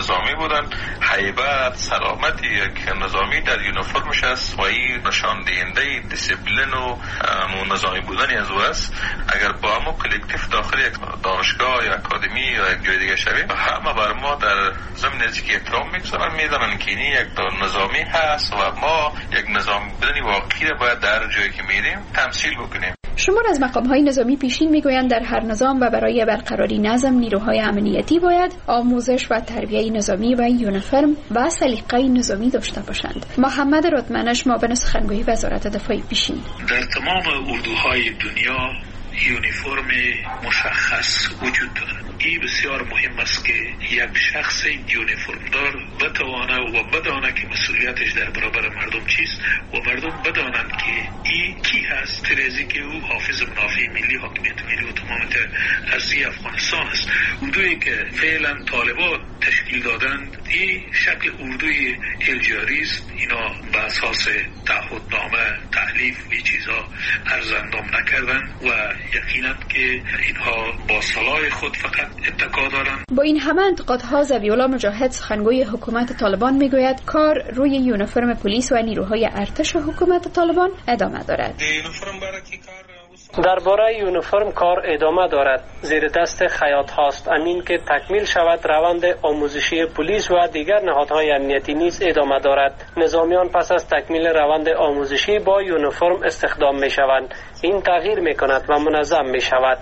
نظامی بودن. هیبت، سلامت یک نظامی در یونیفرمش است و این نشان دهنده دیسیپلین و نظامی بودن از او است. اگر با ما کلکتیو داخل یک دانشگاه یا اکادمی یا یک جای دیگه شویم، همه بر ما در ضمن از که احترام میگذارن، میدونن که این یک نظامی هست و ما یک نظامی بودن واقعی باید در جایی که میریم تمثیل بکنیم. شمار از مقام‌های نظامی پیشین میگویند در هر نظام و برای برقراری نظم نیروهای امنیتی باید آموزش و تربیت نظامی و یونیفرم و سلیقه نظامی داشته باشند. محمد رتمنش معاون سخنگوی وزارت دفاع پیشین: در تمام اردوهای دنیا یونیفرم مشخص وجود دارد. این بسیار مهم است که یک شخص یونیفرم دار بتوانه و بدانه که مسئولیتش در برابر مردم چیست و مردم بدانند که این کی هست، ترازی که او حافظ منافع ملی، حاکمیت ملی و تمام ارضی افغانستان است. اردویی که فعلا طالبان تشکیل دادند این شکل اردوی الجاری است. اینا به اساس تعهدنامه، تحلیف و چیزا ارزاندام نکردند و یقینا که اینها با صلاح خود فقط اتکا دارند. با این همه انتقادها، ذبیح‌الله مجاهد سخنگوی حکومت طالبان میگوید کار روی یونیفرم پلیس و نیروهای ارتش حکومت طالبان ادامه دارد. درباره یونیفرم کار ادامه دارد. زیر دست خیاط هاست امین که تکمیل شود روند آموزشی پلیس و دیگر نهادهای امنیتی نیز ادامه دارد. نظامیان پس از تکمیل روند آموزشی با یونیفرم استخدام می شوند. این تغییر می کند و منظم می شود.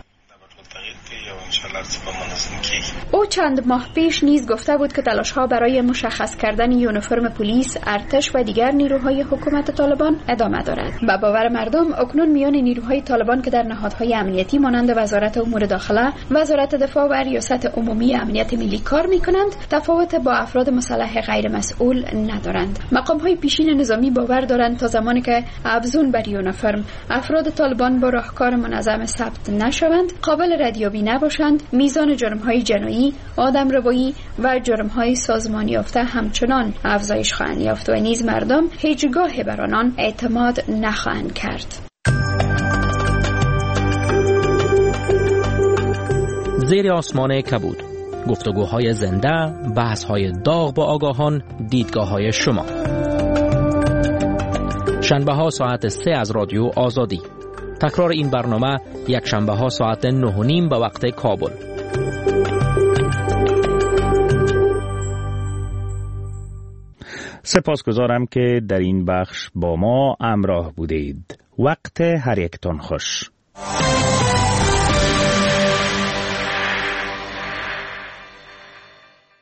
او چند ماه پیش نیز گفته بود که تلاش‌ها برای مشخص کردن یونیفرم پلیس، ارتش و دیگر نیروهای حکومت طالبان ادامه دارد. به باور مردم اکنون میان نیروهای طالبان که در نهادهای امنیتی مانند وزارت امور داخله، وزارت دفاع و ریاست عمومی امنیت ملی کار می‌کنند، تفاوت با افراد مسلح غیر مسئول ندارند. مقام‌های پیشین نظامی باور دارند تا زمانی که افزون بر یونیفرم افراد طالبان با راهکار منظم ثبت نشوند، قابل ردیابی نباشند، میزان جرم‌های جنایی، آدمربایی و جرم‌های سازمانی یافته همچنان افزایش خواهند یافت و نیز مردم هیچگاه بر آنان اعتماد نخواهند کرد. زیر آسمان کبود، گفتگوهای زنده، بحث‌های داغ با آگاهان، دیدگاه‌های شما. شنبه‌ها ساعت 3 از رادیو آزادی. تکرار این برنامه یک شنبه‌ها ساعت 9:30 به وقت کابل. سپاسگزارم که در این بخش با ما همراه بودید. وقت هر یکتان خوش.